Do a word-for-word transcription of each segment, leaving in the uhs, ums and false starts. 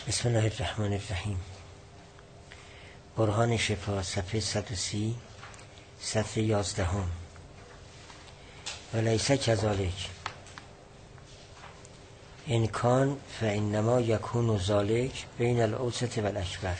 بسم الله الرحمن الرحیم. برهان شفا، صفحه صد و سی، سطر یازدهم. ولیس کذالک ان کان فانما یکون ذلک بین الاوسط و الاکبر.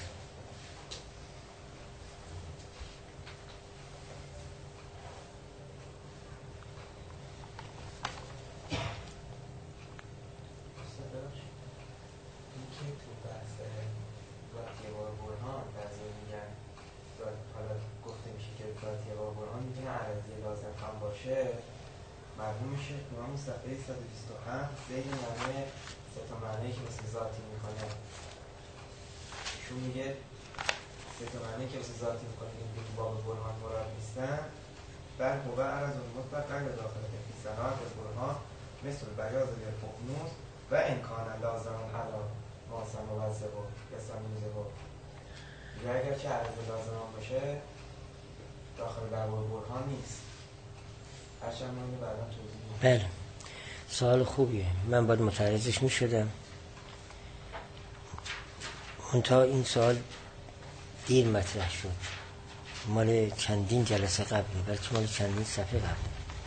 معلوم میشه که همون صفحه صد و بیست و هفت بین معنی سه تا معنی که مثل ذاتی میکنه شون میگه سه تا معنی که مثل ذاتی میکنه این که باب برهان مراد نیستن بل هو عرض المطلق غیر داخل فی صناعت البرهان مثل بیاض الققنوس و امکان لازم علی ماسم موظف و یسامیزه و میگه اگر چه عرض لازم هم باشه داخل باب برهان نیست. بله، سوال خوبیه. من باید متعرضش می شدم منتها این سوال دیر مطرح شد، مال چندین جلسه قبلی، بلکه مال چندین صفحه قبل.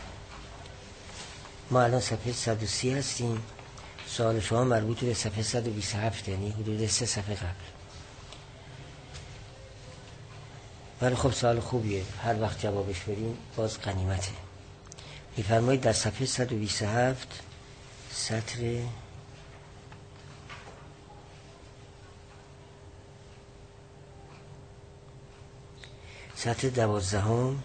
ما الان صفحه صد و سی هستیم، سوال شما مربوط به صفحه صد و بیست و هفت، یعنی حدود سه صفحه قبل. ولی خب سوال خوبیه، هر وقت جوابش بدیم باز غنیمته. می‌فرمایید در صفحه صد و بیست و هفت سطر سطر دوازدهم،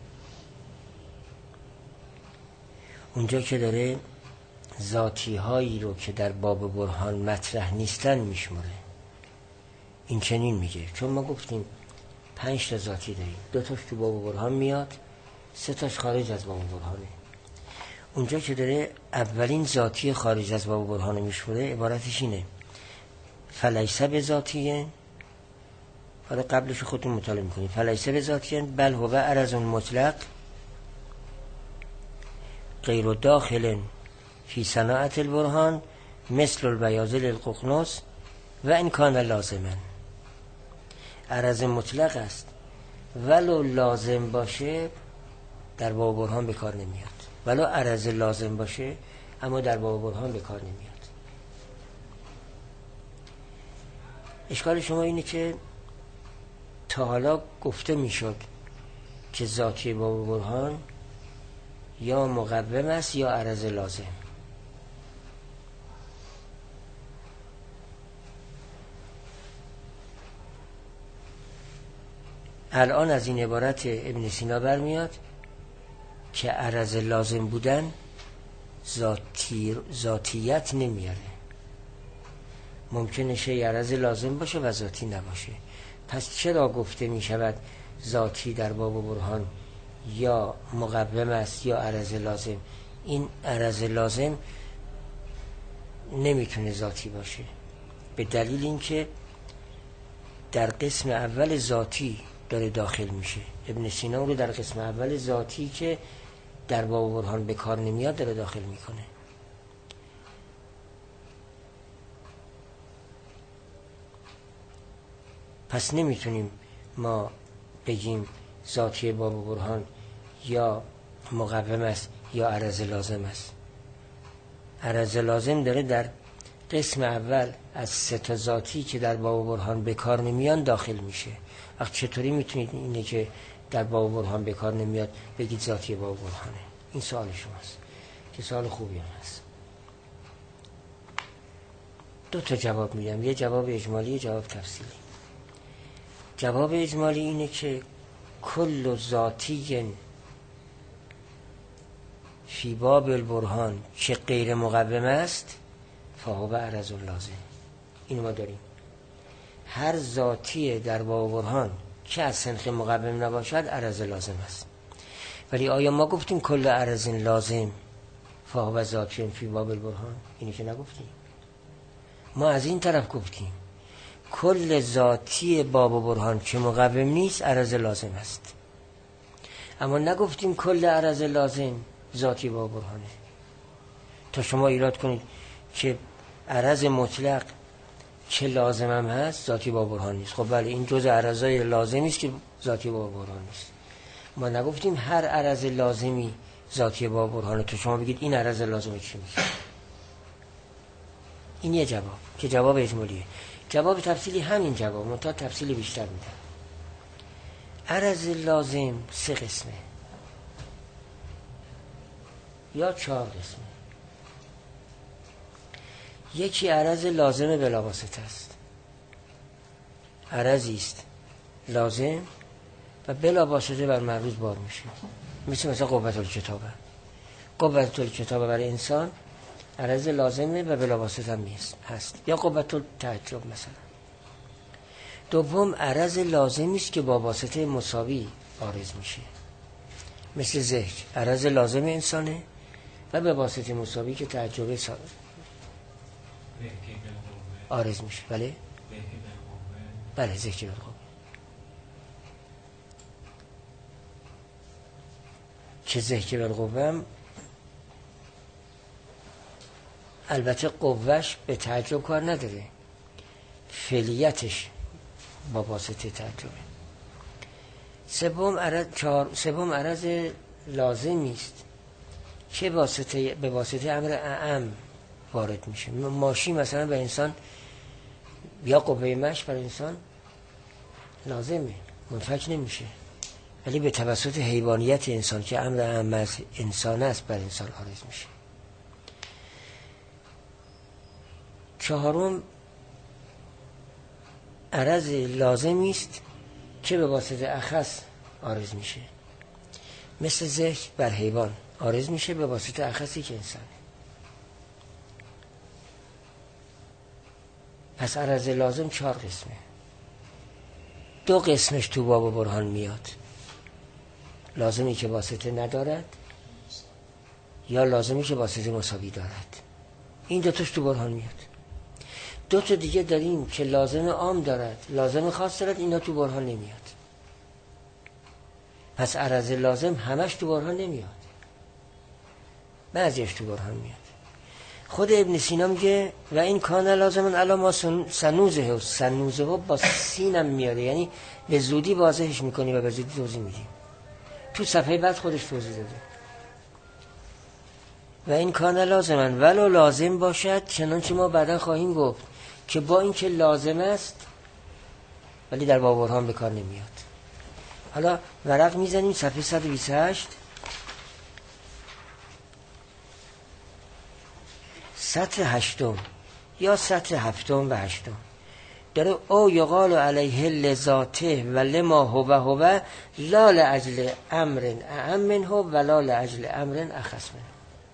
اونجا که داره ذاتی هایی رو که در باب برهان مطرح نیستن میشماره، این چنین میگه. چون ما گفتیم پنج تا ذاتی داریم، دو تاش تو باب برهان میاد، سه تاش خارج از باب برهانه. اونجا که داره اولین ذاتی خارج از باب برهان میشوره، عبارتش اینه: فلیس به ذاتیه، حالا قبلش خودتون مطالعه میکنید، فلیس به ذاتیه بل هو عرض مطلق غیر داخل فی صناعت البرهان مثل البیاض للققنوس و ان کان لازما. عرض مطلق است، ولو لازم باشه در باب برهان به کار نمیاد. ولو عرض لازم باشه اما در باب برهان به کار نمیاد. اشکال شما اینه که تا حالا گفته میشد که ذاتی باب برهان یا مقوم است یا عرض لازم. الان از این عبارت ابن سینا برمیاد که عرض لازم بودن ذاتی ذاتیت نمیاره. ممکنه شی عرض لازم باشه و ذاتی نباشه. پس چرا گفته می شود ذاتی در باب برهان یا مقوم است یا عرض لازم؟ این عرض لازم نمیتونه ذاتی باشه، به دلیل اینکه در قسم اول ذاتی داره داخل میشه. ابن سینا رو در قسم اول ذاتی که در باب برهان به کار نمیاد داره داخل میکنه. پس نمیتونیم ما بگیم ذاتی باب برهان یا مقوم است یا عرض لازم است. عرض لازم داره در قسم اول از سه تا ذاتی که در باب برهان به کار نمیان داخل میشه. وقت چطوری میتونید اینه که در باب برهان به کار نمیاد بگید ذاتی باب برهانه؟ این سوال شماست که سوال خوبی هم هست. دو تا جواب میدم، یه جواب اجمالی، یه جواب تفصیلی. جواب اجمالی اینه که کل ذاتی فی باب البرهان که غیر مقوم است فهو عرض لازم. اینو ما داریم. هر ذاتی در باب برهان که از صنف مقوم نباشد عرض لازم است. ولی آیا ما گفتیم کل عرض لازم فهو ذاتی فی باب البرهان؟ اینی که نگفتیم. ما از این طرف گفتیم کل ذاتی باب برهان که مقوم نیست عرض لازم است، اما نگفتیم کل عرض لازم ذاتی باب برهانه. تا شما ایراد کنید که عرض مطلق که لازمم هست ذاتی با برهان نیست. خب بله این جزء عرضای لازمی است که ذاتی با برهان نیست. ما نگفتیم هر عرض لازمی ذاتی با برهانه. تو شما بگید این عرض لازمه چی میشه؟ این یه جواب که جواب اجمالیه. جواب تفصیلی همین جواب، منتها تفصیلی بیشتر میدم. عرض لازم سه قسمه یا چهار قسمه. یکی عرض لازم بلا واسطه است. عرضی است لازم و بلا واسطه بر معروض بار میشه. مثل مثلا قوت الکتابه. قوت الکتابه برای انسان عرض لازمه و بلا واسطه هم هست. یا قوت التعجب مثلا. دوم عرض لازمی است که با واسطه مساوی عارض میشه. مثل ذکر عرض لازم انسانه و به واسطه مساوی که تعجب سا... عارض میشه. بله بله ذکر بالقوه که ذکر بالقوه هم البته قوهش به تعجب کار نداره، فعلیتش با واسطه تعجبه. سوم عرض چهار سوم عرض لازمی است که واسطه به واسطه امر اعم وارد میشه. ماشی مثلا به انسان یا قوه مشی برای انسان لازمه، منفک نمیشه، ولی به توسط حیوانیت انسان که امر اعم از انسان است بر انسان عارض میشه. چهارم عرض لازمی است که به واسطه اخص عارض میشه. مثل ذکر بر حیوان عارض میشه به واسطه اخصی که انسانه. پس عرض لازم چهار قسمه. دو قسمش تو باب برهان میاد، لازمی که واسطه ندارد یا لازمی که واسطه مساوی دارد. این دو تاش تو برهان میاد. دو تا دیگه داریم که لازم عام دارد، لازم خاص دارد، اینا تو برهان نمیاد. پس عرض لازم همش تو برهان نمیاد، بعضیش تو برهان میاد. خود ابن سینا میگه و این کان لازمن علی ما سنوزه و سنوزه و با سینم میاره، یعنی به زودی واضحش میکنی و به زودی توضیح میدیم. تو صفحه بعد خودش توضیح داده. و این کان لازمن ولو لازم باشد، چنانچه ما بعدا خواهیم گفت که با این که لازم است ولی در باب برهان به کار نمیاد. حالا ورق میزنیم صفحه صد و بیست و هشت، سطر هشتم یا سطر هفتم و هشتم داره او یقال علیه لذاته و لما هو هو لا لاجل امر اعم منه و لا لاجل امر اخص منه.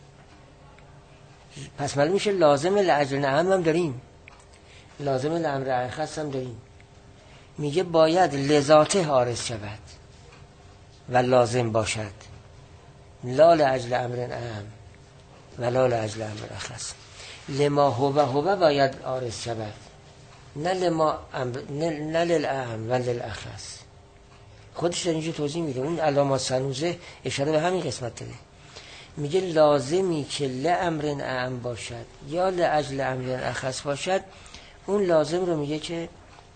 پس معلوم میشه لازم لاجل اعم هم داریم، لازم لامر اخص هم داریم. میگه باید لذاته عارض شود و لازم باشد، لا لاجل امر اعم و لا لاجل امر اخص. لما هو هو باید عارض شود، نه لما امر نه, نه للاعم و للاخص. خودش در اینجا توضیح میده. اون علامه سنوزه اشاره به همین قسمت داره. میگه لازمی که لامر اعم باشد یا لاجل امر اخص باشد، اون لازم رو میگه که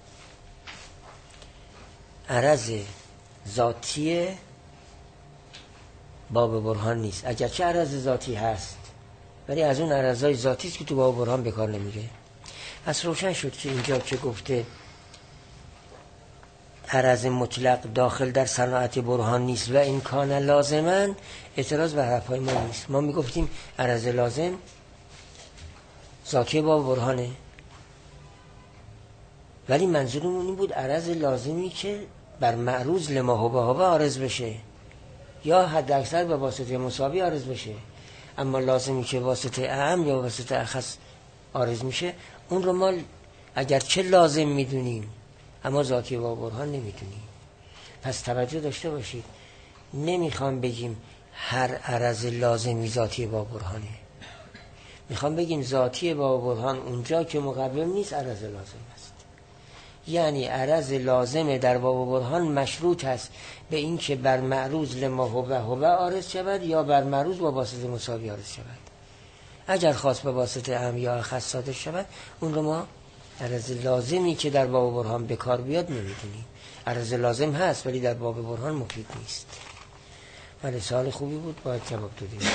عرض ذاتی باب برهان نیست. اگرچه عرض ذاتی هست ولی از اون عرضای ذاتی است که تو باب برهان به کار نمیره. پس روشن شد که اینجا که گفته عرض مطلق داخل در صناعت برهان نیست و این کان لازمن، اعتراض بر حرفای ما نیست. ما میگفتیم عرض لازم ذاتی باب برهانه، ولی منظورمون این بود عرض لازمی که بر معروض لما هو هو عارض بشه یا حد اکثر به واسطه مساوی عارض بشه. اما لازمی که واسطه اعم یا واسطه اخص عارض میشه، اون رو ما اگرچه لازم میدونیم اما ذاتی با برهان نمیدونیم. پس توجه داشته باشید، نمیخوام بگیم هر عرض لازمی ذاتی با برهانه، میخوام بگیم ذاتی با برهان اونجا که مقوم نیست عرض لازم است. یعنی عرض لازم در باب برهان مشروط است به این که بر معروض لما هو هو عارض شود یا بر معروض با واسطه مساوی عارض شود. اگر خاص به واسطه اعم یا اخص صادر شود، اون رو ما عرض لازمی که در باب برهان به کار بیاد نمیدونیم. عرض لازم هست ولی در باب برهان مفید نیست. ولی سوال خوبی بود، باید جواب دادیم. عرض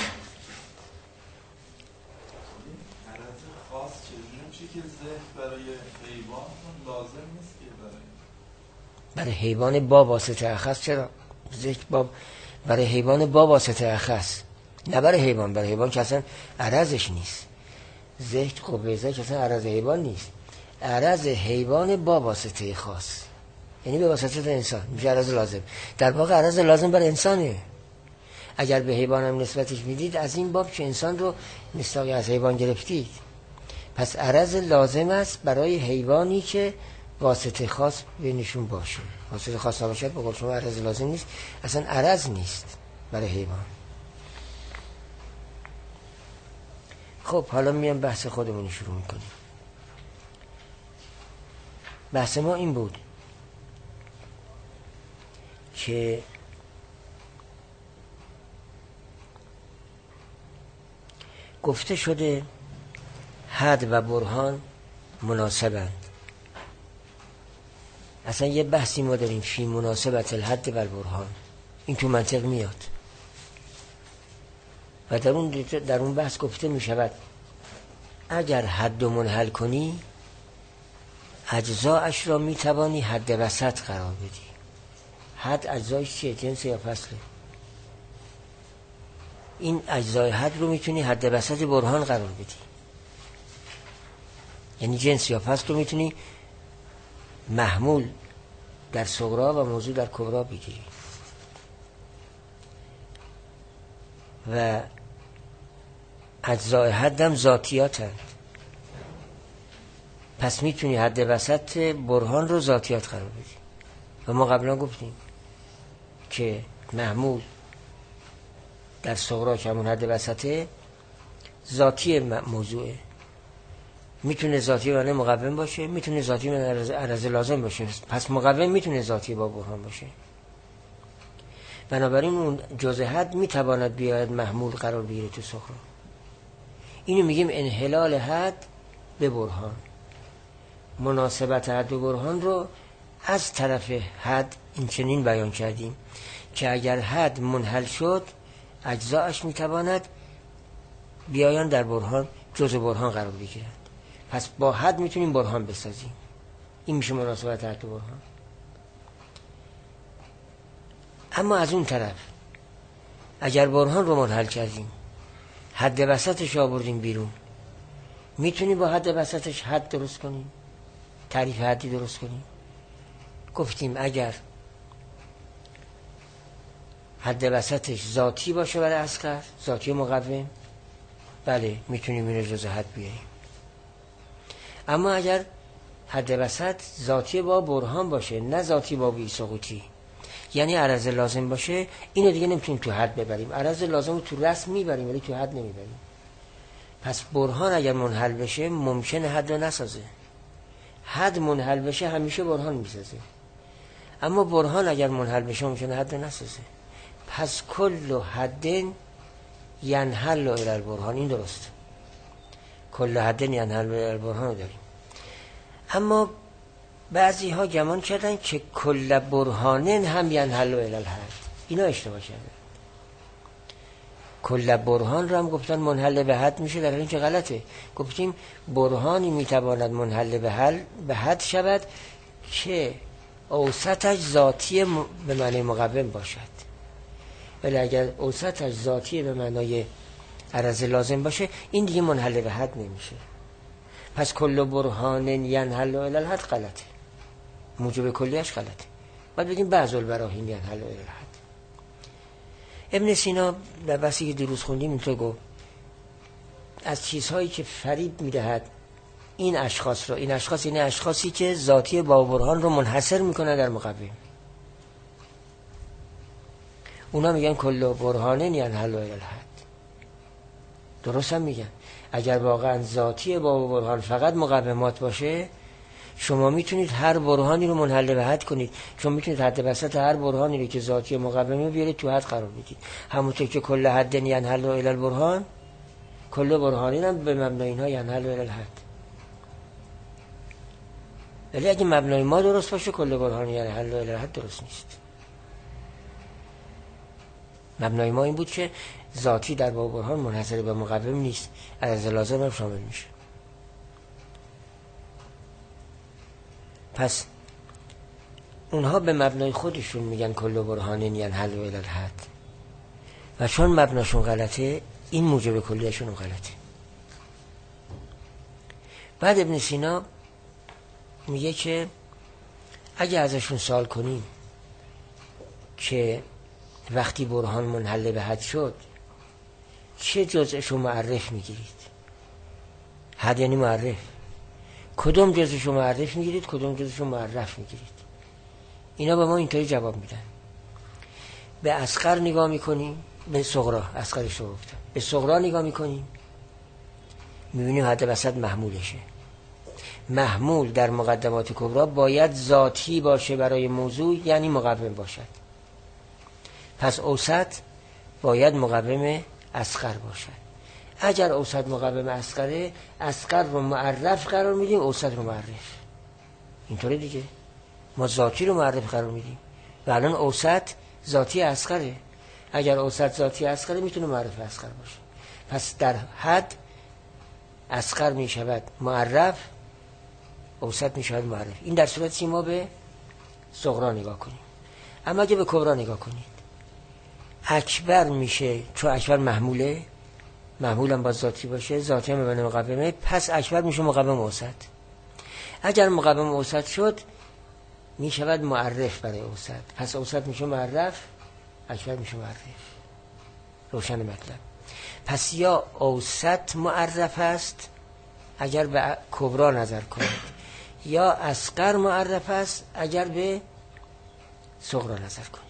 خاص چیزی که ذهن برای حیوان لازم نیست که برای برای حیوان با واسطه اخص. چرا؟ ذهن با برای حیوان با واسطه اخص، نه برای حیوان. برای حیوان که اصلا عرضش نیست. ذهن قوه ذهن که اصلا عرض حیوان نیست. عرض حیوان با واسطه خاص، یعنی به واسطه انسان میشه عرض لازم. در واقع عرض لازم برای انسانه. اگر به حیوان هم نسبتش میدید از این باب که انسان رو مستاقی از حیوان گرفتید. پس عرض لازم است برای حیوانی که واسطه خاص بینشون باشه. واسطه خاص نباشد به قول شما عرض لازم نیست، اصلا عرض نیست برای حیوان. خب حالا میام بحث خودمون شروع میکنیم. بحث ما این بود که گفته شده حد و برهان مناسبند. اصلا یه بحثی ما داریم فی مناسبت الحد و البرهان، این تو منطق میاد و در اون در اون بحث گفته میشود اگر حد و منحل کنی اجزایش را میتوانی حد وسط قرار بدی. حد اجزایش چیه؟ جنس یا فصله؟ این اجزای حد رو میتونی حد وسط برهان قرار بدی، یعنی جنس یا فصل رو میتونی محمول در صغرا و موضوع در کبرا بگیری. و اجزای حد هم ذاتیات هست، پس میتونی حد وسط برهان رو ذاتیات قرار بدی. و ما قبلا گفتیم که محمول در صغرا که همون حد وسطه ذاتی موضوعه، میتونه ذاتی معنی مقوم باشه، میتونه ذاتی معنی عرض لازم باشه. پس مقوم میتونه ذاتی با برهان باشه. بنابراین اون جزء حد میتواند بیاید محمول قرار بگیره تو صغرا. اینو میگیم انحلال حد به برهان. مناسبت حد و برهان رو از طرف حد این چنین بیان کردیم که اگر حد منحل شد اجزایش میتواند بیایان در برهان جزء برهان قرار بگیرند. پس با حد میتونیم برهان بسازیم. این میشه مناسبت حد و برهان. اما از اون طرف اگر برهان رو منحل کردیم حد وسطش آوردیم بیرون، میتونیم با حد وسطش حد درست کنیم، تعریف حدی درست کنیم. گفتیم اگر حد وسطش ذاتی باشه برای اصغر، ذاتی مقوم، بله میتونیم اینو جزء حد بیاریم. اما اگر حد وسط ذاتی با برهان باشه نه ذاتی با بی سقوطی، یعنی عرض لازم باشه، اینو دیگه نمیتونیم تو حد ببریم. عرض لازم رو تو رسم میبریم ولی تو حد نمیبریم. پس برهان اگر منحل بشه ممکنه حد رو نسازه. حد منحل بشه همیشه برهان میسازه. اما برهان اگر منحل بشه ممکنه حد رو نسازه. پس کل حد ینحل الی البرهان، این درست. کل حد ینحل الی البرهان داریم. اما بعضی ها گمان کردن که کل برهانن هم ینحل الی الحد. اینا اشتباه کردن. کل برهان رو هم گفتن منحل به حد میشه، در حالی که غلطه. گفتیم برهانی میتواند منحل به حل به حد شود که اوسطش ذاتی م... به معنی مقوم باشد. ولی اگر اوسطش ذاتی به معنای عرض لازم باشه این دیگه منحل به حد نمیشه. پس کل برهان ینحل الی الحد غلطه، موجب کلیش غلطه. باید بگیم بعض البراهین ینحل الی الحد. ابن سینا در بحثی که دیروز خوندیم اینطور گفت از چیزهایی که فریب میدهد این اشخاص رو، این اشخاص این اشخاصی که ذاتی با برهان رو منحصر میکنه در مقوم، اونا میگن کل برهانن ینحل الی الحد. درست هم میگن. اگر واقعا ذاتی با برهان فقط مقومات باشه شما میتونید هر برهانی رو منحل به حد کنید، چون میتونید حد وسط هر برهانی رو که ذاتی مقومه بیارید تو حد قرار بدید. همونطور که کل حد ینحل الی البرهان، کل برهانین هم به مبنای اینها ینحل الی الحد. ولی اگه مبنای ما درست باشه کل برهان یعنی حل و الحد درست نیست. مبنای ما این بود که ذاتی در باب برهان منحصر به مقوم نیست، از لازم هم شامل میشه. پس اونها به مبنای خودشون میگن کل برهان یعنی حل و الحد و چون مبناشون غلطه این موجب کلیشون غلطه. بعد ابن سینا میگه که اگه ازشون سوال کنیم که وقتی برهان منحل به حد شد چه جزءشو معرف میگیرید؟ حد یعنی معرف، کدوم جزءشو معرف میگیرید کدوم جزءشو معرف میگیرید؟ اینا به ما اینطوری جواب میدن. به اصغر نگاه میکنیم، به صغرا، اصغرش رو گفتم، به صغرا نگاه میکنیم میبینیم حد وسط محمولشه. محمول در مقدمات کبرا باید ذاتی باشه برای موضوع یعنی مقوم باشد. پس اوسط باید مقوم اصغر باشد. اگر اوسط مقوم اصغره، اصغر رو معرف قرار میدیم، اوسط رو معرف. اینطوره دیگه، ما ذاتی رو معرف قرار میدیم و الان اوسط ذاتی اصغره. اگر اوسط ذاتی اصغره میتونه معرف اصغر باشه. پس در حد اصغر میشود معرف، اوسط میشود معرف. این در صورتی ما به صغرا نگاه کنیم. اما اگه به کبرا نگاه کنید، اکبر میشه، چون اکبر محموله، محمول هم با ذاتی باشه، ذاتی هم به مقومه، پس اکبر میشه مقوم اوسط. اگر مقوم اوسط شد میشود معرف برای اوسط، پس اوسط میشه معرف، اکبر میشه معرف. روشن مطلب. پس یا اوسط معرف است اگر به کبرا نظر کنید، یا اصغر معرف است اگر به صغرا نظر کنید.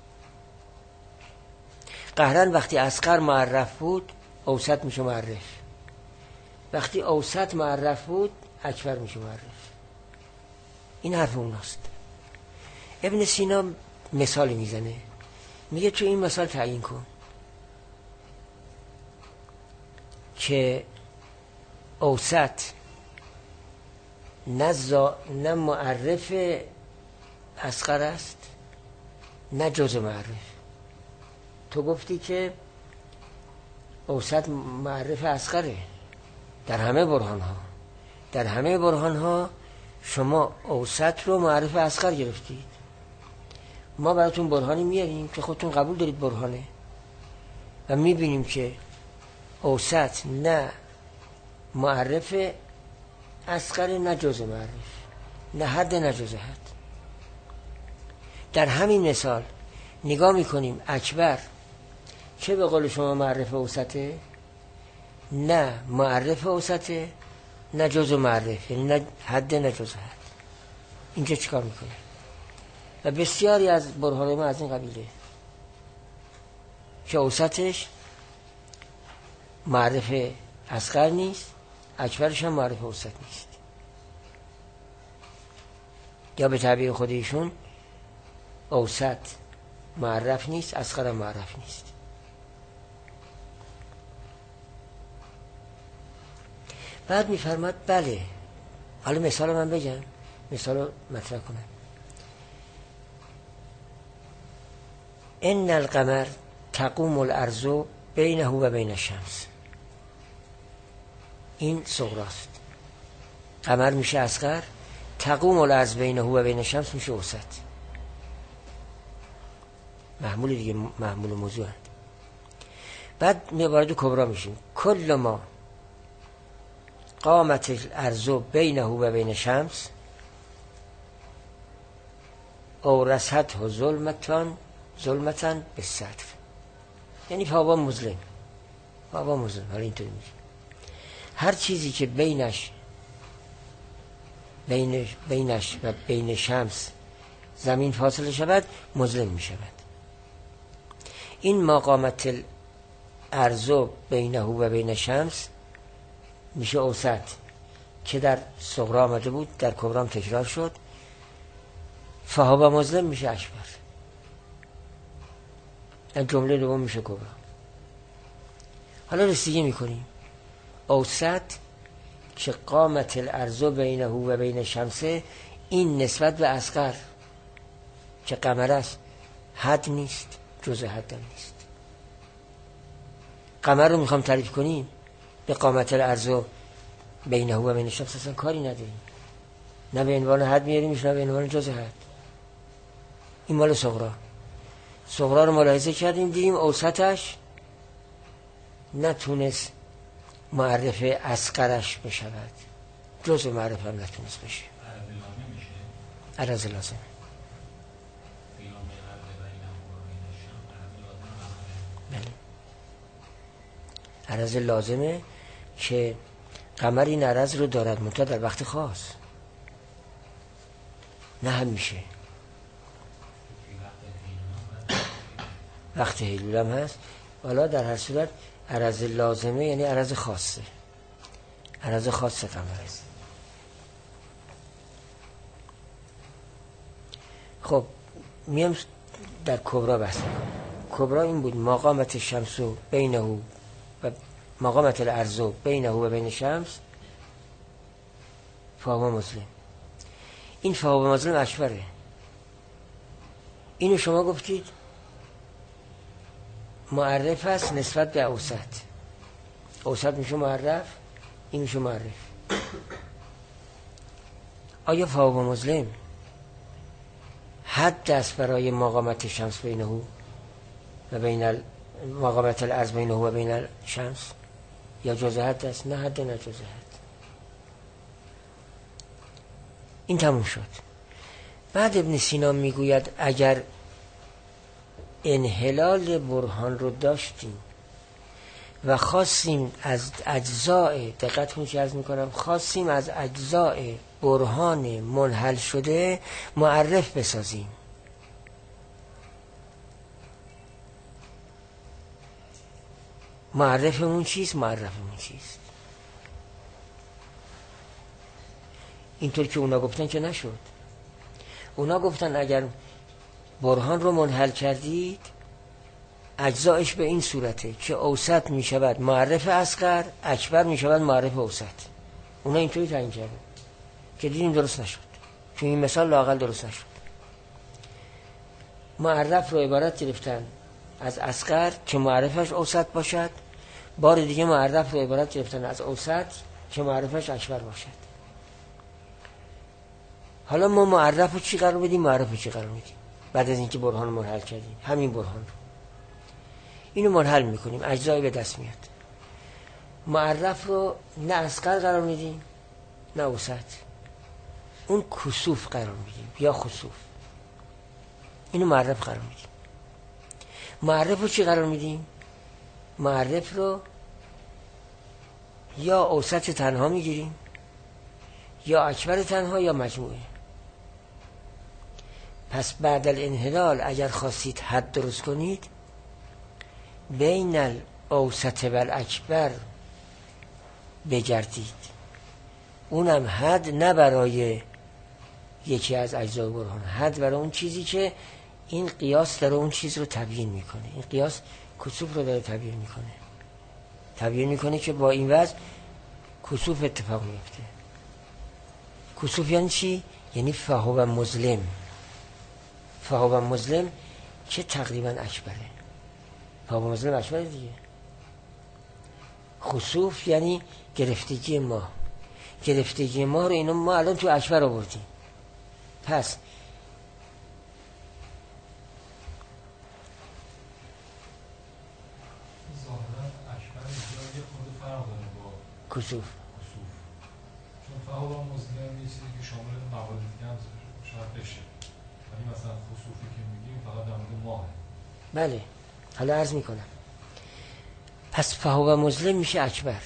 قهرن وقتی اصغر معرف بود اوسط میشه معرف، وقتی اوسط معرف بود اکبر میشه معرف. این حرف اوناست. ابن سینا مثال میزنه، میگه تو این مثال تعیین کن که اوسط نه, زا... نه معرف اصغر است نه جز معرف. تو گفتی که اوسط معرف اصغره در همه برهان ها، در همه برهان ها شما اوسط رو معرف اصغر گرفتید. ما براتون برهانی میاریم که خودتون قبول دارید برهانه و میبینیم که اوسط نه معرف اصغر نه جز معرف، نه حد نه جز حد. در همین مثال نگاه میکنیم اکبر چه به قول شما معرف اوسطه، نه معرف اوسطه نه جز معرف، یعنی نه حد نه جز حد. اینجا چیکار میکنه؟ و بسیاری از برهان ما از این قبیله که اوسطش معرف اصغر نیست، اکبرش هم معرف اوسط نیست، یا به تعبیر خود ایشون اوسط معرف نیست، اصغر هم معرف نیست. بعد میفرماد بله، حالا مثال من بگم، مثال رو مطرح کنم. ان القمر تقوم الارض بینه و بین الشمس. این صغراست. قمر میشه اصغر، تقوم الارض بینه و بین الشمس میشه اوسط. محمول دیگه، محمول موضوع هست. بعد می وارد کبرا میشیم. کل ما قامت الارض بینه و بین الشمس اورثته ظلمتان ظلمتن به سطر، یعنی هوا مظلم، هوا مظلم. حالا اینطوری میشه هر چیزی که بینش بینش بینش و بین شمس زمین فاصله شود مظلم می شود. این مقامت الارض بینه و بین شمس میشه اوسط که در صغرا آمده بود، در کبرا هم تکرار شد. فهوا مظلم میشه اکبر، در جمله دوم میشه کبرا. حالا رسیدگی میکنیم اوسط که قامت الارض بینه و بین شمس، این نسبت به اصغر که قمر است حد نیست، جزء حد هم نیست. قمر رو میخوام تعریف کنیم به قامت الارض بینه و بین شمس اصلا کاری نداریم، نه به عنوان حد میاریمش نه به عنوان جزء حد. این مال صغرا. صغرا رو ملاحظه کردیم دیدیم اوسطش نتونست معرف اصغرش بشود، جزء معرف هم نتونست بشه. عرض لازم. بله. عرض لازمه که قمر این عرض رو دارد، منتها در وقت خاص، نه همیشه. وقت هیلول هم هست. حالا در هر صورت عرض لازمه یعنی عرض خاصه، عرض خاص قمر است. خب میم در کبرا بحث میکنم. کبرا این بود مقامت شمس و بینه و مقامت الارض بینه و بین شمس فهو مسلم. این فهو مسلم اکبره. اینو شما گفتید معرف است نسبت به اوسط. اوسط میشه معرف، این میشه معرف. آیا فهو مسلم حد است برای مقامت شمس بینه و بین ال... مقامت الارض بینه و بین الشمس، یا جزء حد است؟ نه حد نه جزء حد. این تموم شد. بعد ابن سینا میگوید اگر انحلال برهان رو داشتیم و خواستیم از اجزاء، دقت میشه عرض میکنم، خواستیم از اجزاء برهان منحل شده معرف بسازیم، معرفمون چیست؟ معرفمون چیست؟ اینطور که اونا گفتن که نشد. اونا گفتن اگر برهان رو منحل کردید اجزایش به این صورته که اوسط می شود معرف اصغر، اکبر می شود معرف اوسط. اونا اینطوری تعیین کردن که دیدیم درست نشد، چون این مثال لااقل درست نشد. معرف رو عبارت گرفتن از اصغر که معرفش اوسط باشد، بار دیگه معرف رو عبارت گرفتن از اوسط که معرفش اکبر باشد. حالا ما معرف رو چی قرار بدیم؟ معرف رو چی قرار بدیم؟ بعد از اینکه برهان رو منحل کردیم، همین برهان رو اینو منحل میکنیم، اجزایی به دست میاد. معرف رو نه اصغر قرار میدیم نه اوسط، اون کسوف قرار میدیم یا خسوف، اینو معرف قرار میدیم. معرف رو چی قرار میدیم؟ معرف رو یا اوسط تنها میگیریم یا اکبر تنها یا مجموعه. پس بعد الانحلال اگر خواستید حد درست کنید بین الاوسط و الاکبر بگردید، اونم حد نه برای یکی از اجزای برهان، حد برای اون چیزی که این قیاس داره اون چیز رو تبیین میکنه. این قیاس کسوف رو داره تبیین میکنه، تبیین میکنه که با این وضع کسوف اتفاق میفته. کسوف یعنی چی؟ یعنی فهو مظلم. فهو مظلم که تقریبا اکبره. فهو مظلم اکبره دیگه. خسوف یعنی گرفتگی ما. گرفتگی ما رو اینو ما الان تو اکبر آوردیم. پس کسوف. چون فهو مظلم یه چیزی که شامل موارد دیگه هم شاید بشه، ولی مثلا خسوفی که میگیم فقط در مورد ماه. بله، حالا عرض میکنم. پس فهو مظلم میشه اکبر،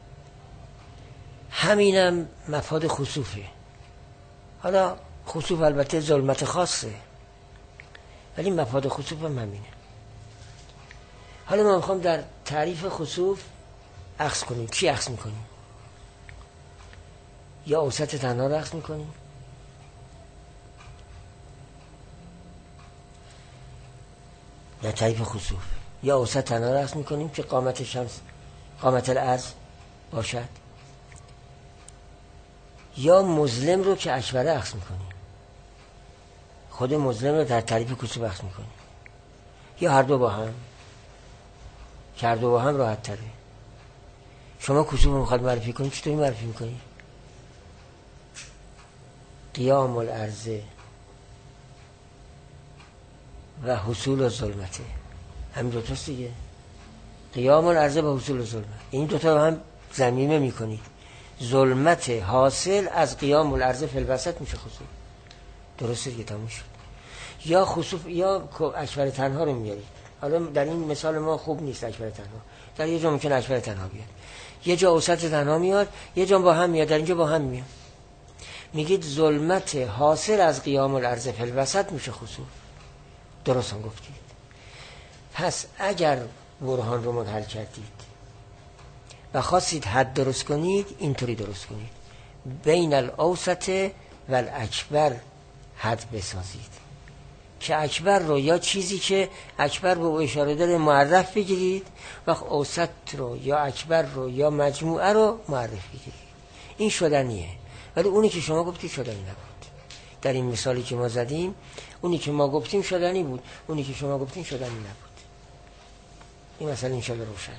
همینم مفاد خسوفه. حالا خسوف البته ظلمت خاصه، ولی مفاد خسوف هم همینه. حالا ما میخوام در تعریف خسوف اخذ کنیم. کی اخذ میکنیم؟ یا اوسط تنها رو اخذ میکنیم در تعریف خسوف، یا اوسط تنها رو اخذ میکنیم که قامت شمس قامت الارض باشد، یا مظلم رو که اکبره اخذ میکنی، خود مظلم رو در تعریف کسوف اخذ میکنی، یا هر دو با هم، که هر دو با هم راحت تره. شما کسوف رو میخواد معرفی کنی، چطوری معرفی میکنی؟ قیام الارض و حصول الظلمته، همین دوتاست دیگه. قیام الارض و حصول الظلمت، این دوتا رو هم ضمیمه میکنید. ظلمت حاصل از قیام الارض فی الوسط میشه خسوف. درسته دیگه، تموم شد. یا خسوف یا اکبر تنها رو میارید. حالا در این مثال ما خوب نیست اکبر تنها، در یه جا ممکن اکبر تنها بیاد، یه جا اوسط تنها میاد، یه جا با هم میاد، در اینجا با هم میاد. میگید ظلمت حاصل از قیام الارض فی الوسط میشه خسوف. درست هم گفتید. پس اگر برهان رو منحل کردید و خواستید حد درست کنید، اینطوری درست کنید: بین الاوسط و الاکبر حد بسازید، که اکبر رو یا چیزی که اکبر به او اشاره داره معرف بگیرید، و اوسط رو یا اکبر رو یا مجموعه رو معرف بگیرید. این شدنیه. ولی اونی که شما گفتید شدنی نبود. در این مثالی که ما زدیم، اونی که ما گفتیم شدنی بود، اونی که شما گفتیم شدنی نبود. این مثلا انشاءالله روشنه.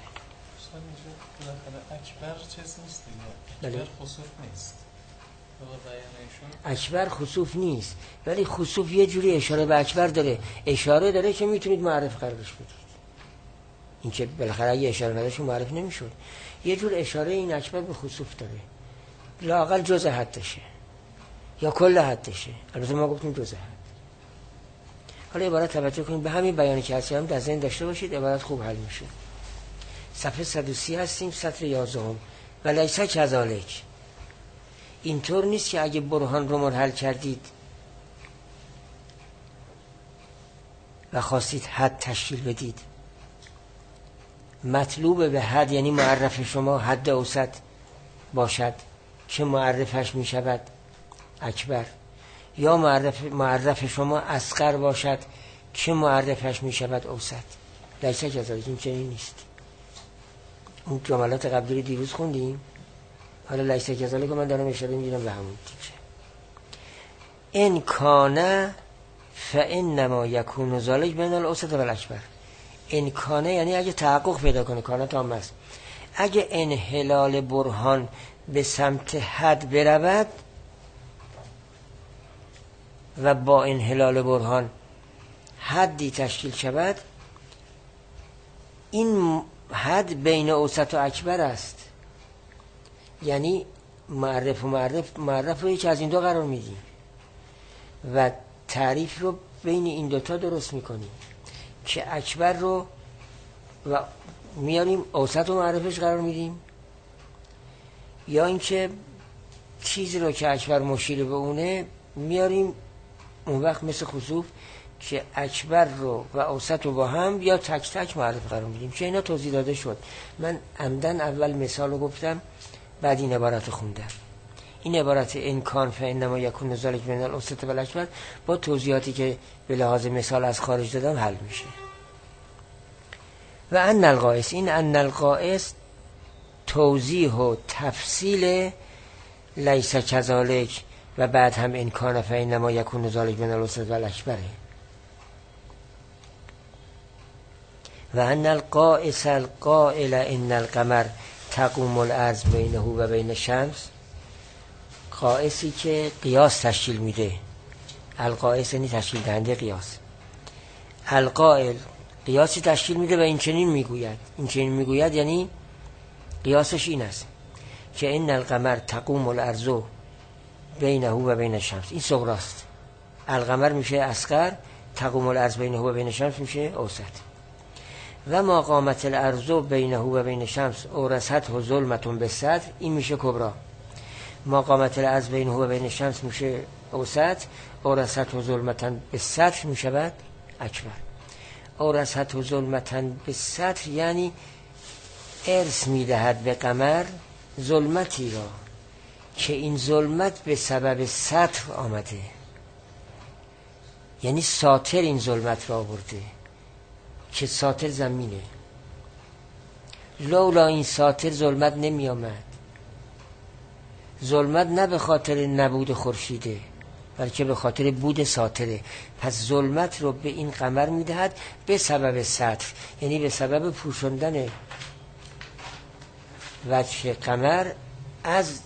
اکبر چیز نیست دیگه. اکبر خسوف نیست. اکبر خسوف نیست، ولی خسوف یه جوری اشاره به اکبر داره، اشاره داره که میتونید معرف قرارش بدید. این که بالاخره اگه اشاره نداشت معرف نمیشد. یه جور اشاره این اکبر به خسوف داره، لااقل جزء حدشه یا کل حدشه. البته ما گفتیم جزء حد. حالا عبارت توجه کنید به همین بیانی که هست، هم در ذهن داشته باشید، عبارت خوب حل میشه. صفحه صد و سی هستیم، سطر یازدهم. و لیس کذالک، اینطور نیست که اگه برهان رو منحل کردید و خواستید حد تشکیل بدید، مطلوب به حد یعنی معرف شما حد اوسط باشد که معرفش می شود اکبر، یا معرف, معرف شما اصغر باشد که معرفش می شود اوسط. لیس کذالک، این چنین نیست. اون جملات قبلی دیروز خوندیم، حالا لیس کذالک من دارم اشاره میگیرم به همون تیکه. ان کان فانما یکون ذلک بین الاوسط و الاکبر. ان کان یعنی اگه تحقق پیدا کنه، کانه تام است. اگه انحلال برهان به سمت حد برود و با انحلال برهان حدی تشکیل شود، این حد بین اوسط و اکبر است. یعنی معرف و معرف معرف رو یکی از این دو قرار میدیم و تعریف رو بین این دوتا درست میکنیم که اکبر رو و میاریم اوسط و معرفش قرار میدیم، یا اینکه چیزی رو که اکبر مشیر به اونه میاریم اون وقت مثل خسوف که اکبر رو و اوسط رو با هم یا تک تک معرف قرار میدیم. که اینا توضیح داده شد. من عمدن اول مثال رو گفتم، بعد این عبارت خوندم. این عبارت ان کان فانما یکون ذلک بین الاوسط و الاکبر با توضیحاتی که به لحاظ مثال از خارج دادم حل میشه. و ان القائس، این ان القائس توضیح و تفصیل لیس کذالک و بعد هم ان کان فانما یکون ذلک بین الاوسط و الاکبر. و ان القائس القائل ان القمر تقوم الارض بینه و بین شمس، قائسی که قیاس تشکیل میده. القائس یعنی تشکیل دهنده قیاس. القائل قیاسی تشکیل میده و این چنین میگوید. این چنین میگوید یعنی قیاسش این است که ان القمر تقوم الارض بینه و بین شمس. این صغراست. القمر میشه اصغر، تقوم الارض بینه و بین شمس میشه اوسط. و ما قامت الارض بینه و بین شمس اورثته ظلمت بالصدر، این میشه کبرا. ما قامت الارض بینه و بین شمس میشه اوسط، اورثته ظلمت بالصدر میشه اکبر. اورثته ظلمت بالصدر یعنی ارث میدهد به قمر ظلمتی را که این ظلمت به سبب سطر آمده، یعنی ساتر این ظلمت را آورده که ساتر زمینه. لولا این ساتر ظلمت نمی آمد. ظلمت نه به خاطر نبود خورشیده بلکه به خاطر بود ساطره. پس ظلمت رو به این قمر میدهد به سبب سطر، یعنی به سبب پوشاندن وجه قمر از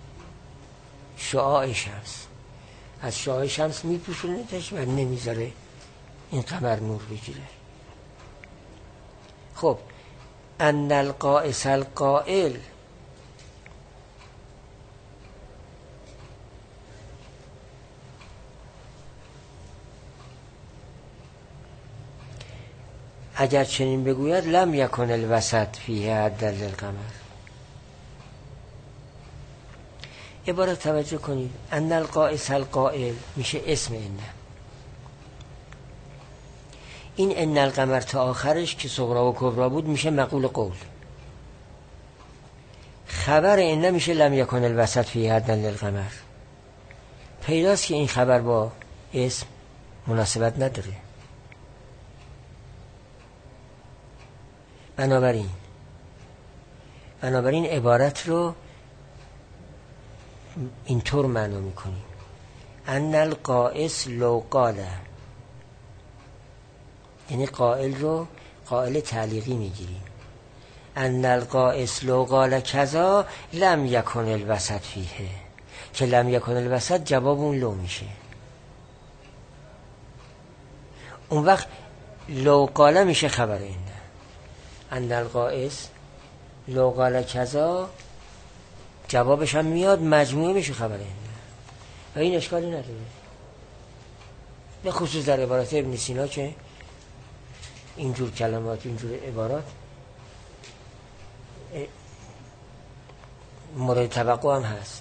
شعاع شمس. از شعاع شمس میپوشوندش و نمیذاره این قمر نور بگیره. خب ان القائس القائل، اگر چنین بگوید لم یکن الوسط فیه عدل للقمر. عبارت توجه کنید، ان القائس القائل میشه اسم ان. این ان القمر تا آخرش که صغرا و کبرا بود میشه مقول قول. خبر ان میشه لم یکن الوسط فیه عدل للقمر. پیداست که این خبر با اسم مناسبت نداره. بنابراین بنابراین عبارت رو اینطور معنا میکنیم ان القائس لو قال، یعنی قائل رو قائل تعلیقی میگیریم. ان القائس لو قال کذا لم یکن الوسط فیه، که لم یکن الوسط جواب اون لو میشه. اون وقت لو قال میشه خبر این. ان القائس لو قال کذا جوابش هم میاد، مجموعه میشه خبر این و این اشکالی نداره، به خصوص در عبارات ابن سینا که اینجور کلمات اینجور عبارات مورد توقع هم هست.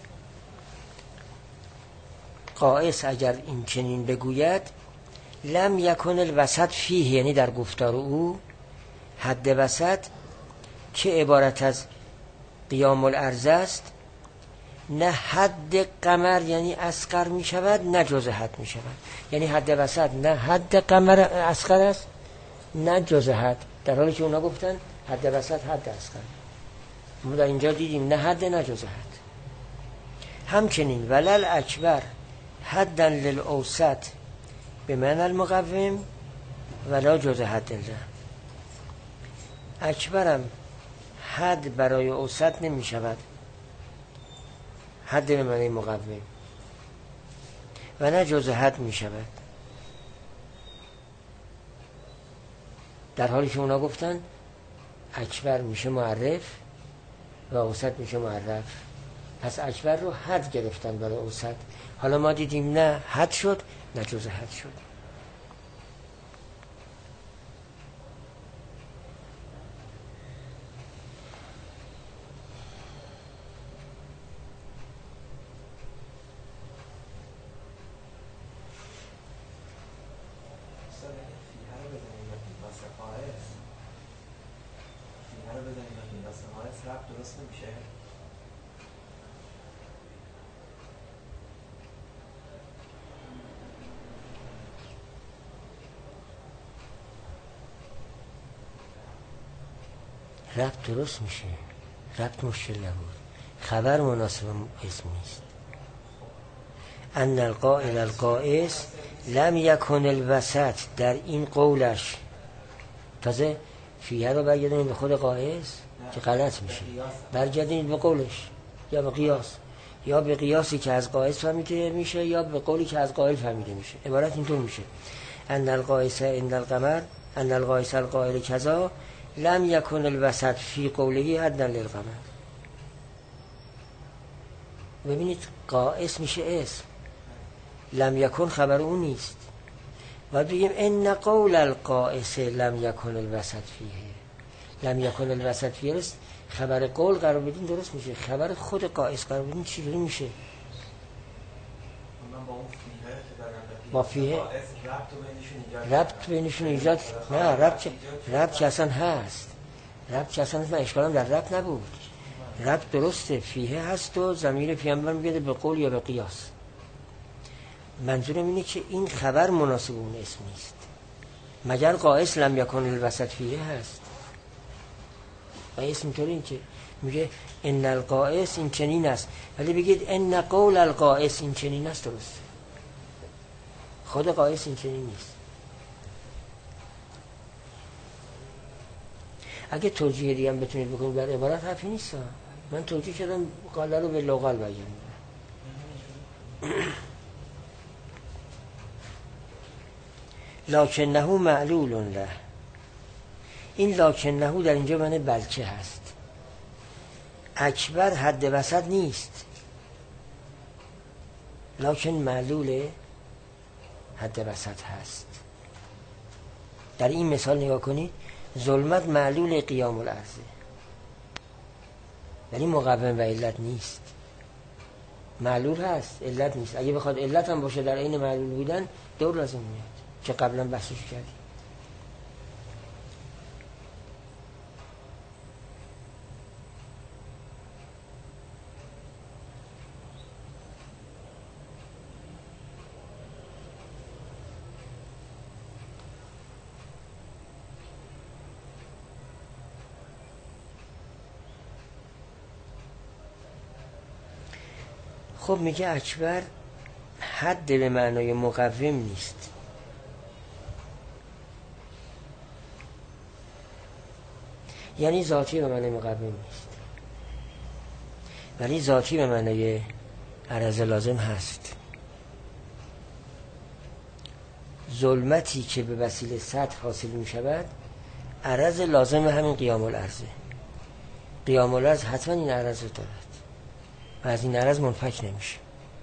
قائس اگر این چنین بگوید لم یکن الوسط فیه، یعنی در گفتار او حد وسط که عبارت از قیام الارض است، نه حد قمر یعنی اصغر می شود نه جز حد می شود. یعنی حد وسط نه حد قمر اصغر است نه جز حد، در حالی که اونا گفتن حد وسط حد اصغر. ما در اینجا دیدیم نه حد نه جز حد. همچنین ولل اکبر حدا للاوسط به معنی المقوم ولا جز حد الله. اکبرم حد برای اوسط نمی شود، حد به معنی مقوم، و نه جز حد می شود، در حالی که اونا گفتن اکبر میشه معرف و اوسط میشه معرف. پس اکبر رو حد گرفتن برای اوسط. حالا ما دیدیم نه حد شد نه جز حد شد. درست نمیشه. ربط درست میشه، ربط مشکل نبود، خبر مناسب اسم نیست. ان القائل القائس لم یکن الوسط، در این قولش تازه فیه رو برگردنید به خود قائس که غلط میشه، برگردید به قولش یا به قیاس، یا به قیاسی که از قائس فهمیده میشه یا به قولی که از قائل فهمیده میشه. عبارت اینطور میشه ان القائس ان القمر ان القائس القائل کذا لم یکن الوسط فی قوله حدا للقمر. ببینید قائس میشه اسم، لم یکن خبر اون نیست. و بگیم ان قول القائس لم یکن الوسط فیه، لم یکن الوسط فیه است خبر قول قرار بدین درست میشه، خبر خود قائس قرار بدین چجوری میشه؟ با فیه ربط بینشون ایجاد نه، ربط ربط که اصلا هست، ربط که اصلا هست. من اشکالم در ربط نبود، ربط درسته، فیه هست و ضمیر پیامبر میگه به قول یا به قیاس. منظورم اینه که این خبر مناسب اون اسم نیست، مگر قائس لم یکن الوسط فیه هست و اسم طور این که میگه ان القائس این چنین است، ولی بگید ان قول القائس این چنین است درست. خود قائس این چنین نیست. اگه توجیه دیگه هم بتونید بکنید بر عبارت حرفی نیست. من توجیه کردم قاله رو به لغال بیان لکنه معلول له. این لکنه در اینجا معنی بلکه هست. اکبر حد وسط نیست، لکن معلول حد وسط هست. در این مثال نگاه کنید، ظلمت معلول قیام الارض، یعنی مقوم و علت نیست. معلول هست، علت نیست. اگه بخواد علت هم باشه در این معلول بودن دور لازم میاد که قبلا بحثش کردیم. خب میگه اکبر حد به معنای مقوم نیست، یعنی ذاتی به معنای مقوم نیست، ولی ذاتی به معنای عرض لازم هست. ظلمتی که به وسیله سطح حاصل می شود عرض لازم همین قیام الارضه. قیام الارض حتما این عرض رو دارد و از این عرض منفک نمیشه.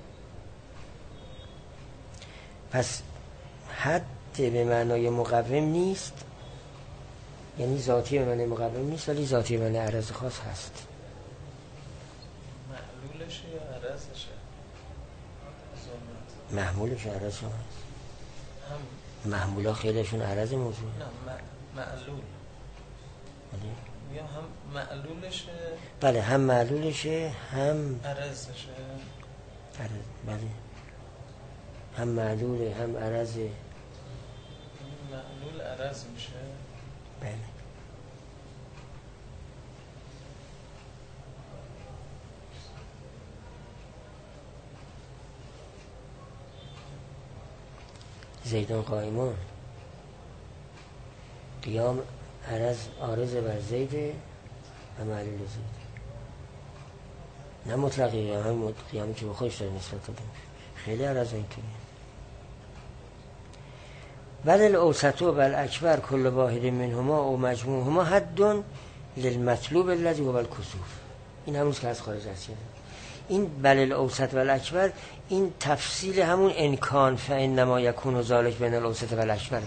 پس حد به معنای مقوم نیست، یعنی ذاتی به معنای مقوم نیست، ولی ذاتی به معنای عرض خاص هست. معلولشه یا عرضشه؟ محمولش عرض هست. هم محمولا خیلیشون عرض موضوع. نه معلول. بله. میگم هم معلولشه. بله هم معلولشه هم عرضشه. عرض بله. هم معلوله هم عرضه. معلول عرض میشه. بله. زیدون قائمون، قیام عرض عارض بر زیده و معلول زید، نه مطلقی قیام، قیامی که به خودش داره نسبت داده خیلی عرض اینطوریه. بل الاوسط و بل اکبر کل واحد منهما او مجموعهما حد للمطلوب الذی هو الکسوف. این همونست که از خارج هست. این بل الاوسط و الاکبر این تفصیل همون انکان فانما یکون ذلک بین الاوسط و الاکبر،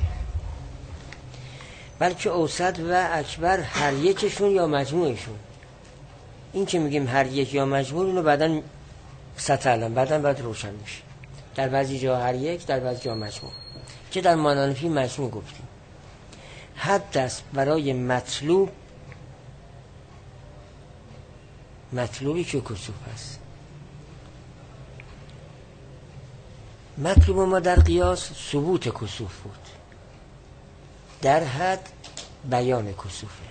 بلکه اوسط و اکبر هر یکشون یا مجموعشون. این که میگیم هر یک یا مجموع اینو بعدن ستعلم بعدن بعد روشن میشه. در بعضی جا هر یک، در بعضی جا مجموع، که در مانانفی مجموع گفتیم. حد است برای مطلوب، مطلوبی که کسوف است. مطلوب ما در قیاس ثبوت کسوف بود، در حد بیان کسوفه.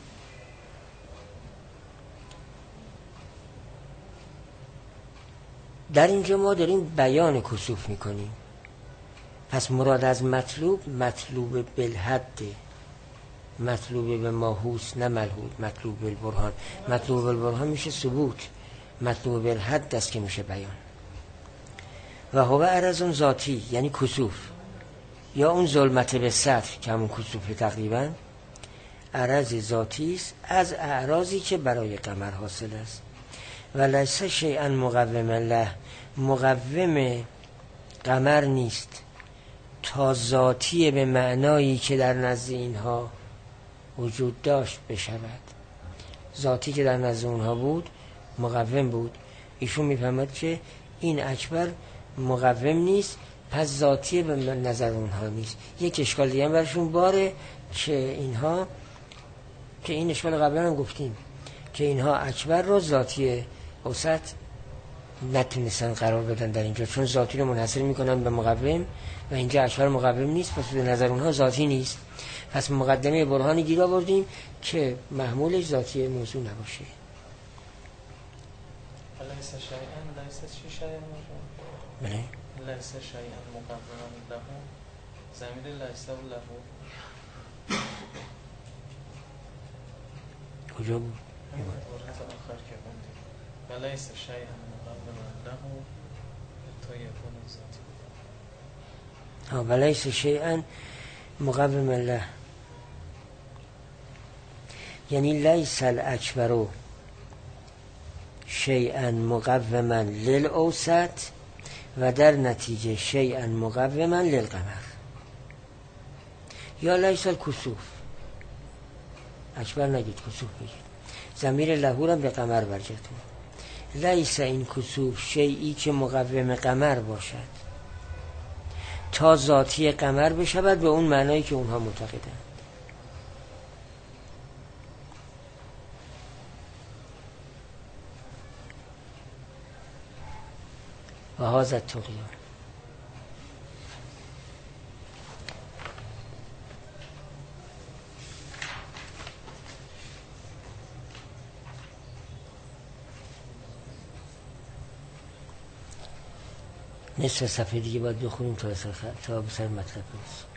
در اینجا ما داریم بیان کسوف میکنیم. پس مراد از مطلوب مطلوب بالحد، مطلوب به ماهوس، نه ملحود. مطلوب بالبرهان، مطلوب بالبرهان میشه ثبوت، مطلوب بالحد است که میشه بیان. و هو عرض ذاتی یعنی کسوف، یا اون ظلمت به سطح که همون کسوف تقریبا عرض ذاتی است از اعراضی که برای قمر حاصل است. و لیس شیئا مقوم له، مقوم قمر نیست تا ذاتی به معنایی که در نزد اینها وجود داشت بشود. ذاتی که در نزد اونها بود مقوم بود. ایشون میفهمد که این اکبر مقوم نیست، پس ذاتی به نظر اونها نیست. یک اشکال دیگه هم برشون باره که اینها، که این اشکال قبلا هم گفتیم که اینها اکبر رو ذاتی اوسط نتونستن قرار بدن در اینجا، چون ذاتی رو منحصر میکنن به مقوم و اینجا اکبر مقوم نیست، پس به نظر اونها ذاتی نیست. پس مقدمه برهانی گیر آوردیم که محمولش ذاتی موضوع نباشه. لیس شیئا لیس چی شیئا بله لیس شیئا مقوما له ضمیر لیس و له کجا بود؟ این عبارت آخر که خوندیم و لیس شیئا مقوما له تا یکون ذاتی ها و لیس شیئا مقوم له، یعنی لیس الاکبر شیئا مقوما للاوسط و در نتیجه شیئا مقوما للقمر. یا لیس الکسوف، اکبر نگید کسوف بگید، ضمیر لهو را به قمر برگردون. لیس این کسوف شیئی که مقوم قمر باشد تا ذاتی قمر بشود به اون معنایی که اونها معتقدند. و هذا الطغیان. نصف صفحه دیگه باید بخونیم تا تا به سر مطلب برسیم.